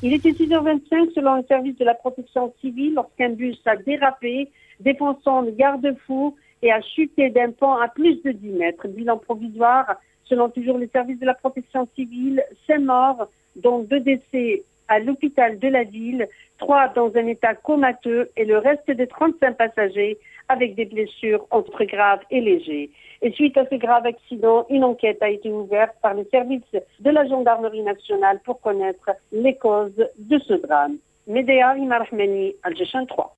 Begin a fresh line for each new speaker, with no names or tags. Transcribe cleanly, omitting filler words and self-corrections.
Il était 6h25 selon le service de la protection civile lorsqu'un bus a dérapé, défonçant le garde-fou et a chuté d'un pont à plus de 10 mètres. Bilan provisoire, selon toujours le service de la protection civile, 5 morts, dont 2 décès à l'hôpital de la ville, 3 dans un état comateux et le reste des 35 passagers avec des blessures entre graves et légers. Et suite à ce grave accident, une enquête a été ouverte par les services de la gendarmerie nationale pour connaître les causes de ce drame. Médéa Rima Rahmani, Al-Jeshan 3.